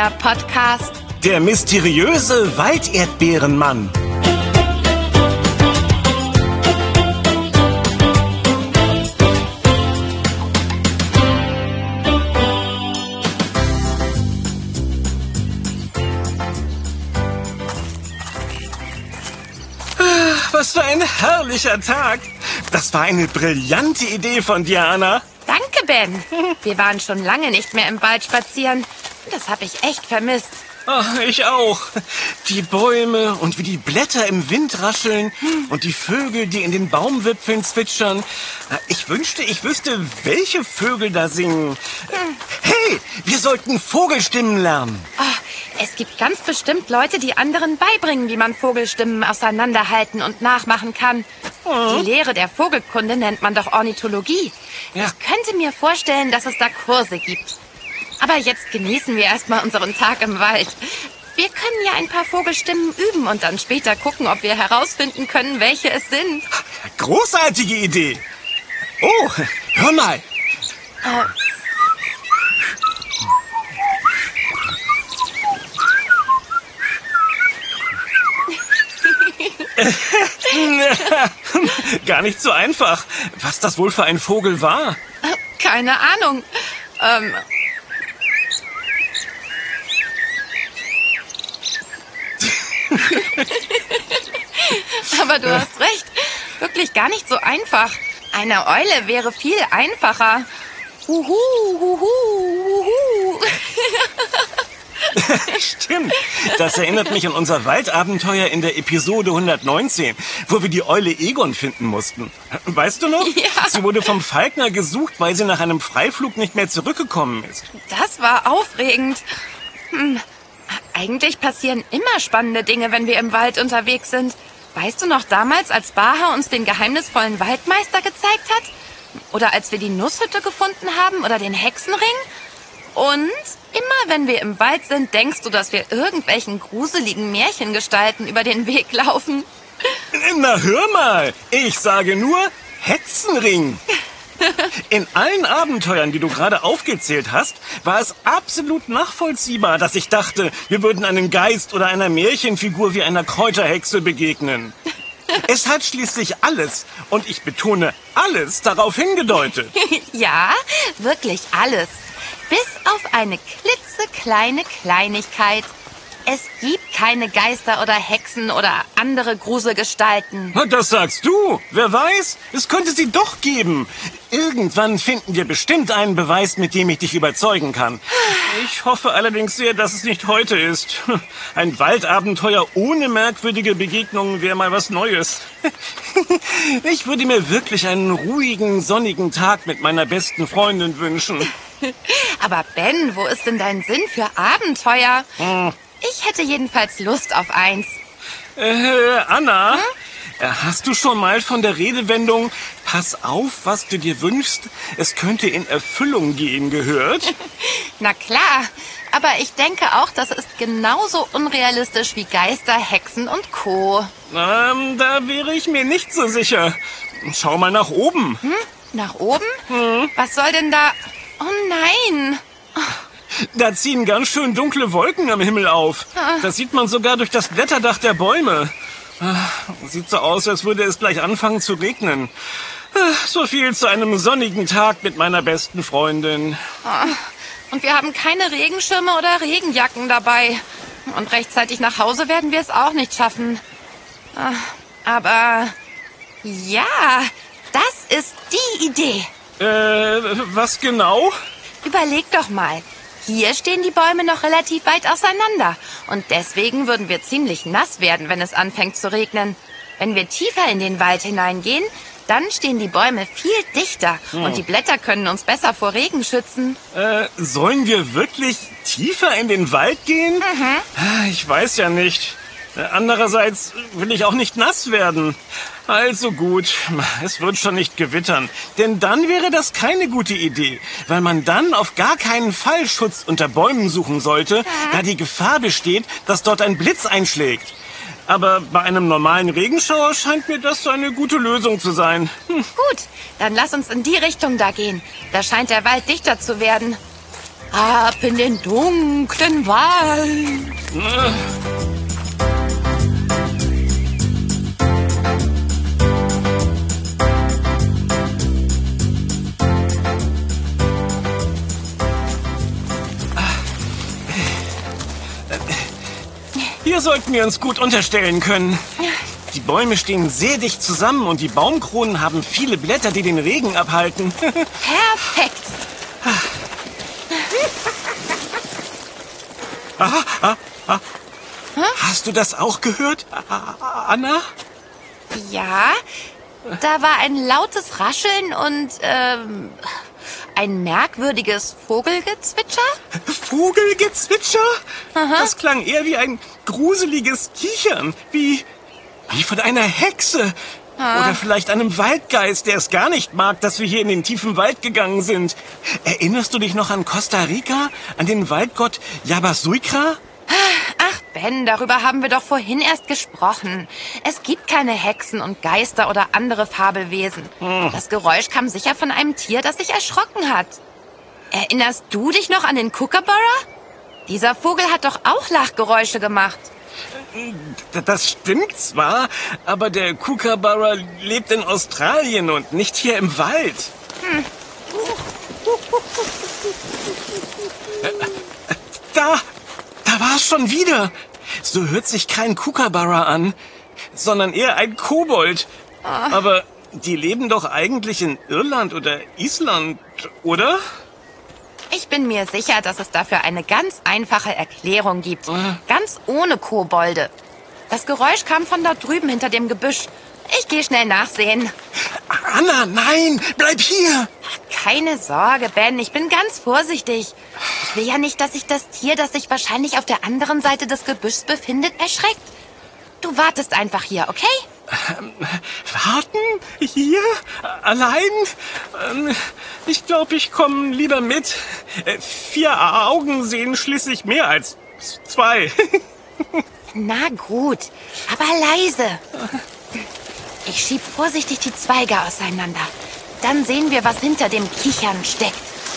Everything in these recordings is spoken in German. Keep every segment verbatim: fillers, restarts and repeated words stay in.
Erdbeer-Podcast. Der mysteriöse Walderdbeerenmann. Was für ein herrlicher Tag. Das war eine brillante Idee von dir, Anna. Danke, Ben. Wir waren schon lange nicht mehr im Wald spazieren. Das habe ich echt vermisst. Oh, ich auch. Die Bäume und wie die Blätter im Wind rascheln und die Vögel, die in den Baumwipfeln zwitschern. Ich wünschte, ich wüsste, welche Vögel da singen. Hey, wir sollten Vogelstimmen lernen. Oh, es gibt ganz bestimmt Leute, die anderen beibringen, wie man Vogelstimmen auseinanderhalten und nachmachen kann. Mhm. Die Lehre der Vogelkunde nennt man doch Ornithologie. Ja. Ich könnte mir vorstellen, dass es da Kurse gibt. Aber jetzt genießen wir erstmal unseren Tag im Wald. Wir können ja ein paar Vogelstimmen üben und dann später gucken, ob wir herausfinden können, welche es sind. Großartige Idee. Oh, hör mal. Äh, Gar nicht so einfach. Was das wohl für ein Vogel war? keine Ahnung. Ähm... Aber du hast recht. Wirklich gar nicht so einfach. Eine Eule wäre viel einfacher. Huhu, huhu, huhu. Stimmt. Das erinnert mich an unser Waldabenteuer in der Episode hundertneunzehn, wo wir die Eule Egon finden mussten. Weißt du noch? Ja. Sie wurde vom Falkner gesucht, weil sie nach einem Freiflug nicht mehr zurückgekommen ist. Das war aufregend. Hm. Eigentlich passieren immer spannende Dinge, wenn wir im Wald unterwegs sind. Weißt du noch damals, als Baha uns den geheimnisvollen Waldmeister gezeigt hat? Oder als wir die Nusshütte gefunden haben oder den Hexenring? Und immer wenn wir im Wald sind, denkst du, dass wir irgendwelchen gruseligen Märchengestalten über den Weg laufen? Na, hör mal. Ich sage nur Hexenring. In allen Abenteuern, die du gerade aufgezählt hast, war es absolut nachvollziehbar, dass ich dachte, wir würden einem Geist oder einer Märchenfigur wie einer Kräuterhexe begegnen. Es hat schließlich alles, und ich betone alles, darauf hingedeutet. Ja, wirklich alles. Bis auf eine klitzekleine Kleinigkeit. Es gibt keine Geister oder Hexen oder andere Gruselgestalten. Das sagst du. Wer weiß, es könnte sie doch geben. Irgendwann finden wir bestimmt einen Beweis, mit dem ich dich überzeugen kann. Ich hoffe allerdings sehr, dass es nicht heute ist. Ein Waldabenteuer ohne merkwürdige Begegnungen wäre mal was Neues. Ich würde mir wirklich einen ruhigen, sonnigen Tag mit meiner besten Freundin wünschen. Aber Ben, wo ist denn dein Sinn für Abenteuer? Hm. Ich hätte jedenfalls Lust auf eins. Äh, Anna, Hm? äh, hast du schon mal von der Redewendung "Pass auf, was du dir wünschst, es könnte in Erfüllung gehen" gehört? Na klar, aber ich denke auch, das ist genauso unrealistisch wie Geister, Hexen und Co. Ähm, da wäre ich mir nicht so sicher. Schau mal nach oben. Hm? Nach oben? Hm. Was soll denn da... Oh nein! Da ziehen ganz schön dunkle Wolken am Himmel auf. Das sieht man sogar durch das Blätterdach der Bäume. Sieht so aus, als würde es gleich anfangen zu regnen. So viel zu einem sonnigen Tag mit meiner besten Freundin. Und wir haben keine Regenschirme oder Regenjacken dabei. Und rechtzeitig nach Hause werden wir es auch nicht schaffen. Aber ja, das ist die Idee. Äh, was genau? Überleg doch mal. Hier stehen die Bäume noch relativ weit auseinander. Und deswegen würden wir ziemlich nass werden, wenn es anfängt zu regnen. Wenn wir tiefer in den Wald hineingehen, dann stehen die Bäume viel dichter. Hm. Und die Blätter können uns besser vor Regen schützen. Äh, sollen wir wirklich tiefer in den Wald gehen? Mhm. Ich weiß ja nicht. Andererseits will ich auch nicht nass werden. Also gut, es wird schon nicht gewittern. Denn dann wäre das keine gute Idee, weil man dann auf gar keinen Fall Schutz unter Bäumen suchen sollte, da die Gefahr besteht, dass dort ein Blitz einschlägt. Aber bei einem normalen Regenschauer scheint mir das eine gute Lösung zu sein. Hm. Gut, dann lass uns in die Richtung da gehen. Da scheint der Wald dichter zu werden. Ab in den dunklen Wald. Hier sollten wir uns gut unterstellen können. Die Bäume stehen sehr dicht zusammen und die Baumkronen haben viele Blätter, die den Regen abhalten. Perfekt. Aha, ah, ah. Hast du das auch gehört, Anna? Ja, da war ein lautes Rascheln und ähm, ein merkwürdiges Vogelgezwitscher. Vogelgezwitscher? Aha. Das klang eher wie ein gruseliges Kichern, wie, wie von einer Hexe. Ah. Oder vielleicht einem Waldgeist, der es gar nicht mag, dass wir hier in den tiefen Wald gegangen sind. Erinnerst du dich noch an Costa Rica, an den Waldgott Yabasuikra? Ach Ben, darüber haben wir doch vorhin erst gesprochen. Es gibt keine Hexen und Geister oder andere Fabelwesen. Hm. Das Geräusch kam sicher von einem Tier, das sich erschrocken hat. Erinnerst du dich noch an den Kookaburra? Dieser Vogel hat doch auch Lachgeräusche gemacht. Das stimmt zwar, aber der Kookaburra lebt in Australien und nicht hier im Wald. Hm. Da, da war es schon wieder. So hört sich kein Kookaburra an, sondern eher ein Kobold. Ah. Aber die leben doch eigentlich in Irland oder Island, oder? Ich bin mir sicher, dass es dafür eine ganz einfache Erklärung gibt. Äh. Ganz ohne Kobolde. Das Geräusch kam von dort drüben hinter dem Gebüsch. Ich gehe schnell nachsehen. Anna, nein, bleib hier. Keine Sorge, Ben, ich bin ganz vorsichtig. Ich will ja nicht, dass sich das Tier, das sich wahrscheinlich auf der anderen Seite des Gebüschs befindet, erschreckt. Du wartest einfach hier, okay? Ähm, warten? Hier? Allein? Ähm, ich glaube, ich komme lieber mit. Äh, vier Augen sehen schließlich mehr als zwei. Na gut, aber leise. Ich schieb vorsichtig die Zweige auseinander. Dann sehen wir, was hinter dem Kichern steckt.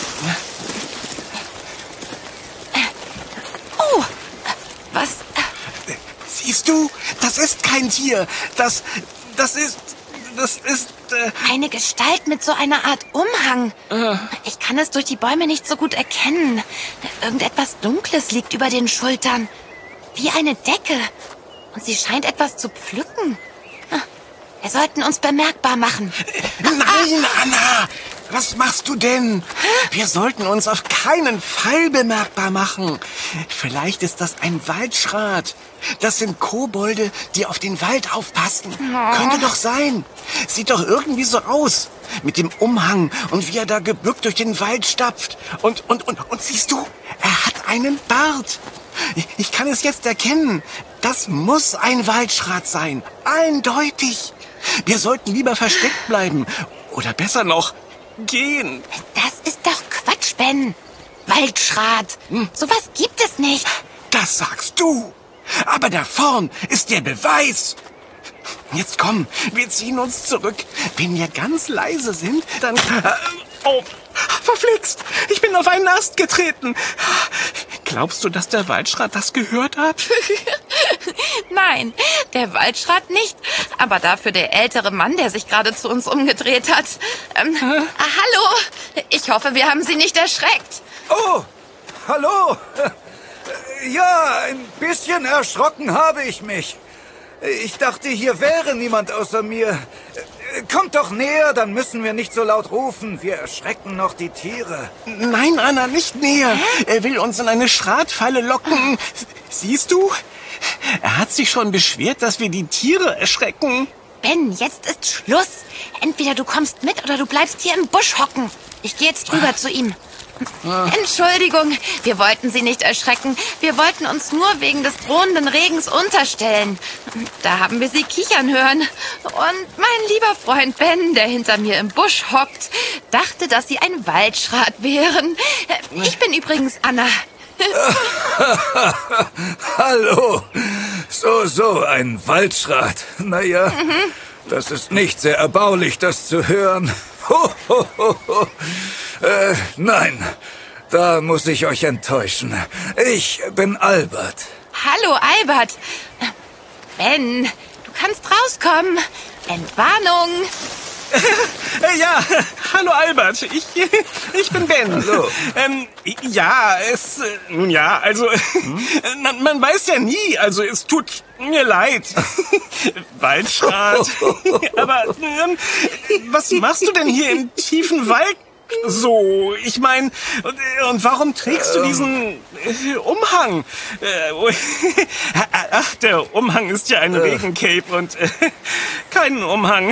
Oh, was? Siehst du? Das ist kein Tier. Das, das ist, das ist... Äh Eine Gestalt mit so einer Art Umhang. Äh. Ich kann es durch die Bäume nicht so gut erkennen. Irgendetwas Dunkles liegt über den Schultern. Wie eine Decke. Und sie scheint etwas zu pflücken. Wir sollten uns bemerkbar machen. Nein, Anna! Was machst du denn? Wir sollten uns auf keinen Fall bemerkbar machen. Vielleicht ist das ein Waldschrat. Das sind Kobolde, die auf den Wald aufpassen. Oh. Könnte doch sein. Sieht doch irgendwie so aus. Mit dem Umhang und wie er da gebückt durch den Wald stapft. Und, und, und, und siehst du, er hat einen Bart. Ich, ich kann es jetzt erkennen. Das muss ein Waldschrat sein. Eindeutig. Wir sollten lieber versteckt bleiben. Oder besser noch, gehen. Das ist doch Quatsch, Ben. Waldschrat. Hm. Sowas gibt es nicht. Das sagst du. Aber da vorn ist der Beweis. Jetzt komm, wir ziehen uns zurück. Wenn wir ganz leise sind, dann... Äh, oh, verflixt. Ich bin auf einen Ast getreten. Glaubst du, dass der Waldschrat das gehört hat? Nein, der Waldschrat nicht. Aber dafür der ältere Mann, der sich gerade zu uns umgedreht hat. Ähm, äh? ah, hallo. Ich hoffe, wir haben Sie nicht erschreckt. Oh, hallo. Ja, ein bisschen erschrocken habe ich mich. Ich dachte, hier wäre niemand außer mir. Kommt doch näher, dann müssen wir nicht so laut rufen. Wir erschrecken noch die Tiere. Nein, Anna, nicht näher. Hä? Er will uns in eine Schratfalle locken. Siehst du? Er hat sich schon beschwert, dass wir die Tiere erschrecken. Ben, jetzt ist Schluss. Entweder du kommst mit oder du bleibst hier im Busch hocken. Ich gehe jetzt rüber ah. zu ihm. Entschuldigung, wir wollten Sie nicht erschrecken. Wir wollten uns nur wegen des drohenden Regens unterstellen. Da haben wir Sie kichern hören. Und mein lieber Freund Ben, der hinter mir im Busch hockt, dachte, dass Sie ein Waldschrat wären. Ich bin übrigens Anna. Hallo. So, so, ein Waldschrat. Naja, mhm. Das ist nicht sehr erbaulich, das zu hören. Ho, ho, ho, ho. Äh, nein, Da muss ich euch enttäuschen. Ich bin Albert. Hallo, Albert. Ben, du kannst rauskommen. Entwarnung. Ja, hallo Albert, ich, ich bin Ben. Hallo. Ähm, ja, es, nun ja, also, hm? man, man weiß ja nie, also es tut mir leid. Waldschrat. Aber ähm, was machst du denn hier im tiefen Wald so? Ich meine, und, und warum trägst du diesen äh, Umhang? Äh, ach, der Umhang ist ja ein äh. Regencape und äh, kein Umhang.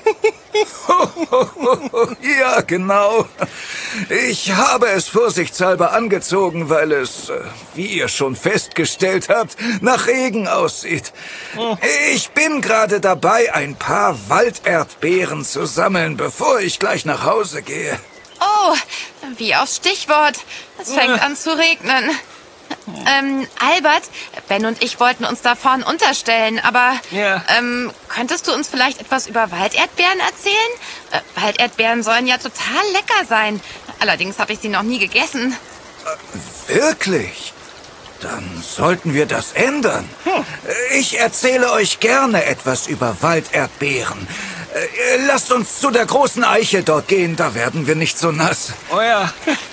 Ja, genau. Ich habe es vorsichtshalber angezogen, weil es, wie ihr schon festgestellt habt, nach Regen aussieht. Ich bin gerade dabei, ein paar Walderdbeeren zu sammeln, bevor ich gleich nach Hause gehe. Oh, wie aufs Stichwort. Es fängt an zu regnen. Ähm, Albert, Ben und ich wollten uns da vorn unterstellen, aber ja. ähm, könntest du uns vielleicht etwas über Walderdbeeren erzählen? Äh, Walderdbeeren sollen ja total lecker sein. Allerdings habe ich sie noch nie gegessen. Äh, wirklich? Dann sollten wir das ändern. Hm. Ich erzähle euch gerne etwas über Walderdbeeren. Äh, lasst uns zu der großen Eiche dort gehen, da werden wir nicht so nass. Oh ja.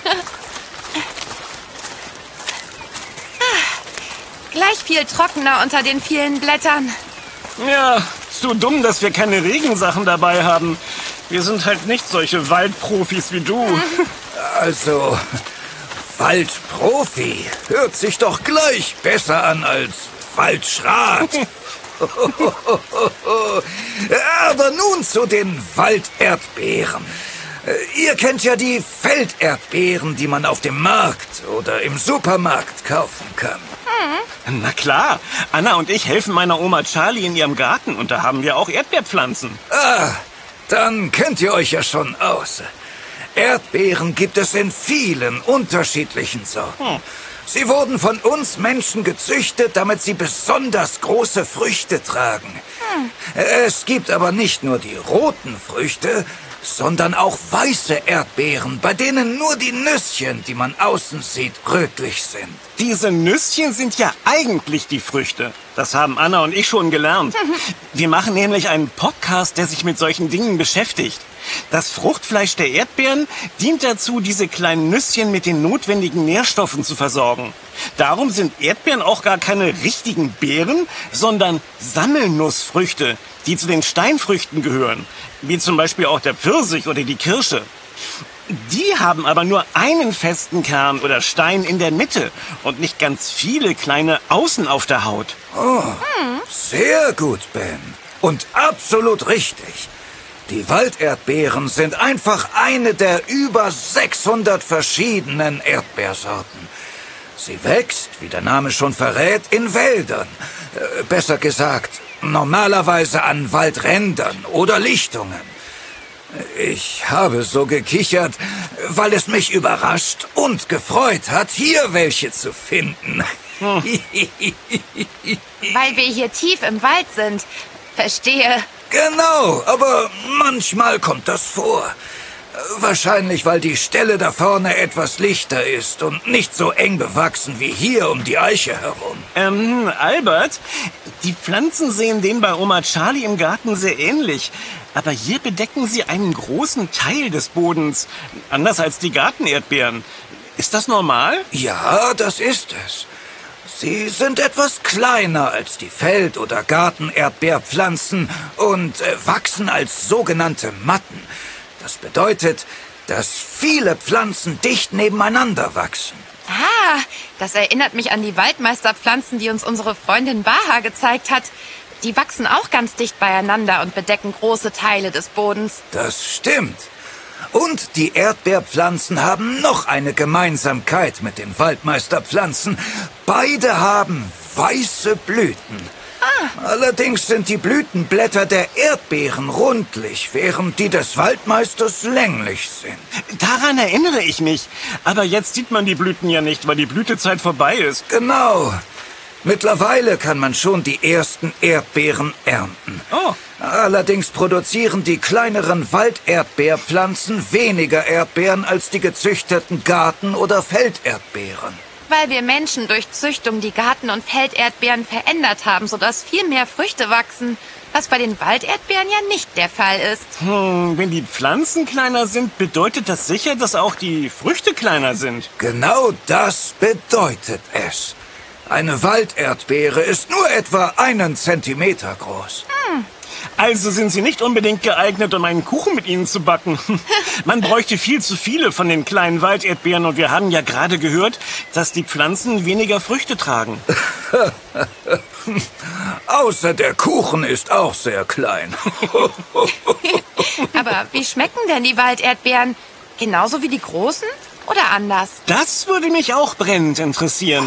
Gleich viel trockener unter den vielen Blättern. Ja, zu dumm, dass wir keine Regensachen dabei haben. Wir sind halt nicht solche Waldprofis wie du. Also, Waldprofi hört sich doch gleich besser an als Waldschrat. Aber nun zu den Walderdbeeren. Ihr kennt ja die Felderdbeeren, die man auf dem Markt oder im Supermarkt kaufen kann. Hm. Na klar, Anna und ich helfen meiner Oma Charlie in ihrem Garten und da haben wir auch Erdbeerpflanzen. Ah, dann kennt ihr euch ja schon aus. Erdbeeren gibt es in vielen unterschiedlichen Sorten. Hm. Sie wurden von uns Menschen gezüchtet, damit sie besonders große Früchte tragen. Hm. Es gibt aber nicht nur die roten Früchte, sondern auch weiße Erdbeeren, bei denen nur die Nüsschen, die man außen sieht, rötlich sind. Diese Nüsschen sind ja eigentlich die Früchte. Das haben Anna und ich schon gelernt. Wir machen nämlich einen Podcast, der sich mit solchen Dingen beschäftigt. Das Fruchtfleisch der Erdbeeren dient dazu, diese kleinen Nüsschen mit den notwendigen Nährstoffen zu versorgen. Darum sind Erdbeeren auch gar keine richtigen Beeren, sondern Sammelnussfrüchte, die zu den Steinfrüchten gehören, wie zum Beispiel auch der Pfirsich oder die Kirsche. Die haben aber nur einen festen Kern oder Stein in der Mitte und nicht ganz viele kleine außen auf der Haut. Oh, sehr gut, Ben. Und absolut richtig. Die Walderdbeeren sind einfach eine der über sechshundert verschiedenen Erdbeersorten. Sie wächst, wie der Name schon verrät, in Wäldern. Äh, besser gesagt, normalerweise an Waldrändern oder Lichtungen. Ich habe so gekichert, weil es mich überrascht und gefreut hat, hier welche zu finden. Hm. Weil wir hier tief im Wald sind. Verstehe. Genau, aber manchmal kommt das vor. Wahrscheinlich, weil die Stelle da vorne etwas lichter ist und nicht so eng bewachsen wie hier um die Eiche herum. Ähm, Albert, die Pflanzen sehen denen bei Oma Charlie im Garten sehr ähnlich. Aber hier bedecken sie einen großen Teil des Bodens, anders als die Gartenerdbeeren. Ist das normal? Ja, das ist es. Sie sind etwas kleiner als die Feld- oder Gartenerdbeerpflanzen und äh, wachsen als sogenannte Matten. Das bedeutet, dass viele Pflanzen dicht nebeneinander wachsen. Ah, das erinnert mich an die Waldmeisterpflanzen, die uns unsere Freundin Baha gezeigt hat. Die wachsen auch ganz dicht beieinander und bedecken große Teile des Bodens. Das stimmt. Und die Erdbeerpflanzen haben noch eine Gemeinsamkeit mit den Waldmeisterpflanzen. Beide haben weiße Blüten. Ah. Allerdings sind die Blütenblätter der Erdbeeren rundlich, während die des Waldmeisters länglich sind. Daran erinnere ich mich. Aber jetzt sieht man die Blüten ja nicht, weil die Blütezeit vorbei ist. Genau. Mittlerweile kann man schon die ersten Erdbeeren ernten. Oh. Allerdings produzieren die kleineren Walderdbeerpflanzen weniger Erdbeeren als die gezüchteten Garten- oder Felderdbeeren. Weil wir Menschen durch Züchtung die Garten- und Felderdbeeren verändert haben, sodass viel mehr Früchte wachsen, was bei den Walderdbeeren ja nicht der Fall ist. Hm, wenn die Pflanzen kleiner sind, bedeutet das sicher, dass auch die Früchte kleiner sind. Genau das bedeutet es. Eine Walderdbeere ist nur etwa einen Zentimeter groß. Hm. Also sind sie nicht unbedingt geeignet, um einen Kuchen mit ihnen zu backen. Man bräuchte viel zu viele von den kleinen Walderdbeeren und wir haben ja gerade gehört, dass die Pflanzen weniger Früchte tragen. Außer der Kuchen ist auch sehr klein. Aber wie schmecken denn die Walderdbeeren? Genauso wie die großen oder anders? Das würde mich auch brennend interessieren.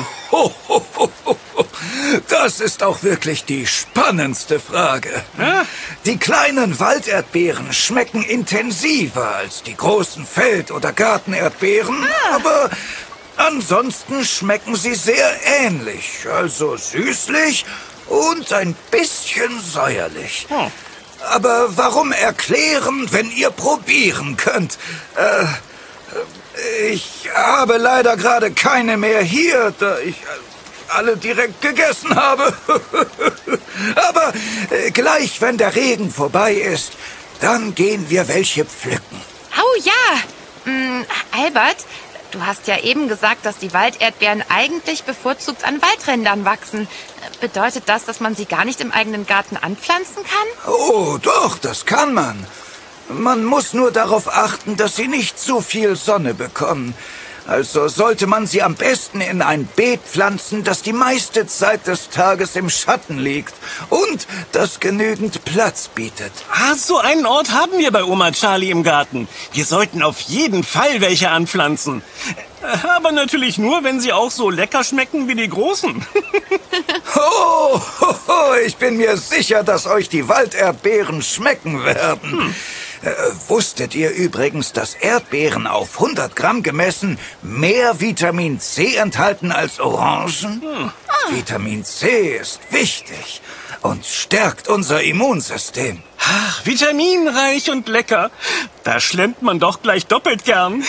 Das ist auch wirklich die spannendste Frage. Ja? Die kleinen Walderdbeeren schmecken intensiver als die großen Feld- oder Gartenerdbeeren, ah. aber ansonsten schmecken sie sehr ähnlich, also süßlich und ein bisschen säuerlich. Hm. Aber warum erklären, wenn ihr probieren könnt? Äh, ich habe leider gerade keine mehr hier, da ich alle direkt gegessen habe. Aber äh, gleich, wenn der Regen vorbei ist, dann gehen wir welche pflücken. Oh ja! Mm, Albert, du hast ja eben gesagt, dass die Walderdbeeren eigentlich bevorzugt an Waldrändern wachsen. Bedeutet das, dass man sie gar nicht im eigenen Garten anpflanzen kann? Oh, doch, das kann man. Man muss nur darauf achten, dass sie nicht zu viel Sonne bekommen. Also sollte man sie am besten in ein Beet pflanzen, das die meiste Zeit des Tages im Schatten liegt und das genügend Platz bietet. Ah, so einen Ort haben wir bei Oma Charlie im Garten. Wir sollten auf jeden Fall welche anpflanzen. Aber natürlich nur, wenn sie auch so lecker schmecken wie die großen. Oh, ho, ho, ich bin mir sicher, dass euch die Walderdbeeren schmecken werden. Hm. Äh, wusstet ihr übrigens, dass Erdbeeren auf hundert Gramm gemessen mehr Vitamin C enthalten als Orangen? Hm. Ah. Vitamin C ist wichtig und stärkt unser Immunsystem. Ach, vitaminreich und lecker. Da schlemmt man doch gleich doppelt gern.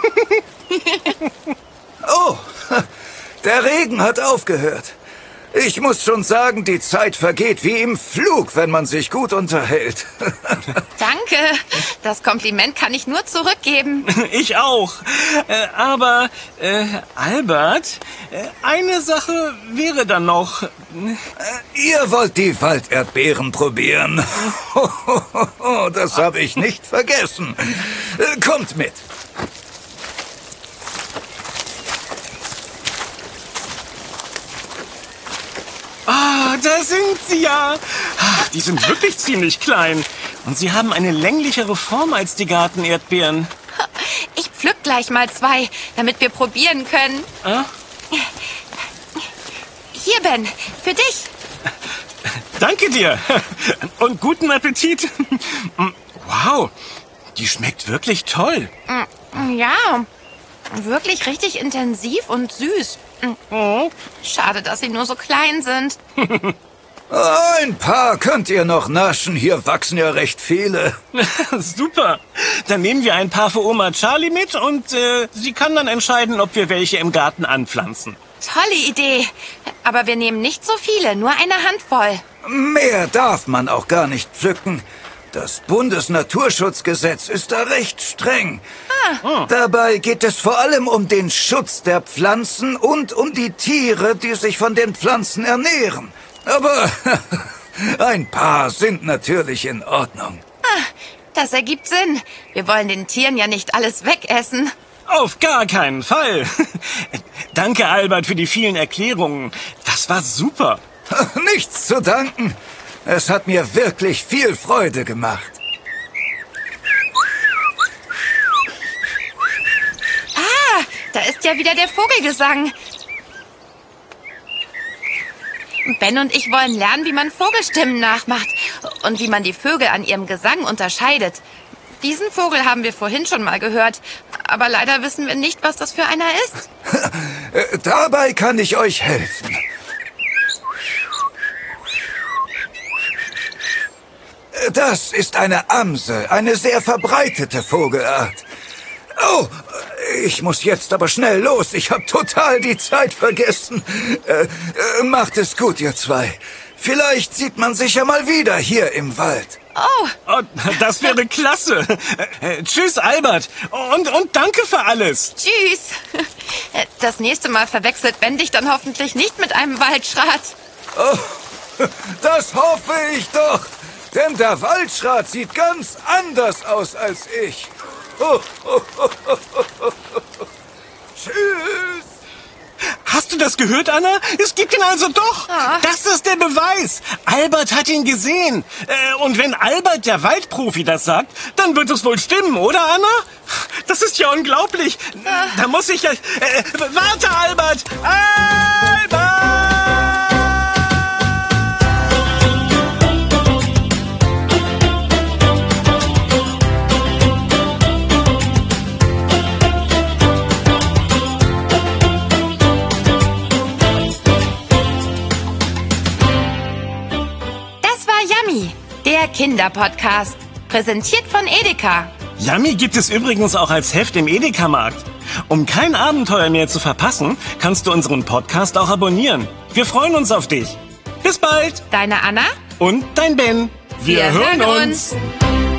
Oh, der Regen hat aufgehört. Ich muss schon sagen, die Zeit vergeht wie im Flug, wenn man sich gut unterhält. Danke. Das Kompliment kann ich nur zurückgeben. Ich auch. Äh, aber, äh, Albert, äh, eine Sache wäre dann noch. Äh, ihr wollt die Walderdbeeren probieren. Das habe ich nicht vergessen. Äh, kommt mit. Ah, da sind sie ja. Ach, die sind wirklich ziemlich klein. Und sie haben eine länglichere Form als die Gartenerdbeeren. Ich pflück gleich mal zwei, damit wir probieren können. Ah? Hier, Ben, für dich. Danke dir. Und guten Appetit. Wow, die schmeckt wirklich toll. Ja, wirklich richtig intensiv und süß. Schade, dass sie nur so klein sind. Ein paar könnt ihr noch naschen. Hier wachsen ja recht viele. Super. Dann nehmen wir ein paar für Oma Charlie mit und äh, sie kann dann entscheiden, ob wir welche im Garten anpflanzen. Tolle Idee. Aber wir nehmen nicht so viele, nur eine Handvoll. Mehr darf man auch gar nicht pflücken. Das Bundesnaturschutzgesetz ist da recht streng. Ah. Dabei geht es vor allem um den Schutz der Pflanzen und um die Tiere, die sich von den Pflanzen ernähren. Aber ein paar sind natürlich in Ordnung. Ah, das ergibt Sinn. Wir wollen den Tieren ja nicht alles wegessen. Auf gar keinen Fall. Danke, Albert, für die vielen Erklärungen. Das war super. Nichts zu danken. Es hat mir wirklich viel Freude gemacht. Ah, da ist ja wieder der Vogelgesang. Ben und ich wollen lernen, wie man Vogelstimmen nachmacht und wie man die Vögel an ihrem Gesang unterscheidet. Diesen Vogel haben wir vorhin schon mal gehört, aber leider wissen wir nicht, was das für einer ist. Dabei kann ich euch helfen. Das ist eine Amse, eine sehr verbreitete Vogelart. Oh, ich muss jetzt aber schnell los. Ich habe total die Zeit vergessen. Äh, äh, macht es gut, ihr zwei. Vielleicht sieht man sich ja mal wieder hier im Wald. Oh. Oh, das wäre klasse. Äh, tschüss, Albert. Und, und danke für alles. Tschüss. Das nächste Mal verwechselt Ben dich dann hoffentlich nicht mit einem Waldschrat. Oh, das hoffe ich doch. Denn der Waldschrat sieht ganz anders aus als ich. Oh, oh, oh, oh, oh. Tschüss. Hast du das gehört, Anna? Es gibt ihn also doch. Ah. Das ist der Beweis. Albert hat ihn gesehen. Äh, und wenn Albert, der Waldprofi, das sagt, dann wird es wohl stimmen, oder, Anna? Das ist ja unglaublich. Ah. Da muss ich ja... Äh, warte, Albert! Albert! Der Kinderpodcast, präsentiert von Edeka. Yummy gibt es übrigens auch als Heft im Edeka-Markt. Um kein Abenteuer mehr zu verpassen, kannst du unseren Podcast auch abonnieren. Wir freuen uns auf dich. Bis bald. Deine Anna und dein Ben. Wir, Wir hören uns. uns.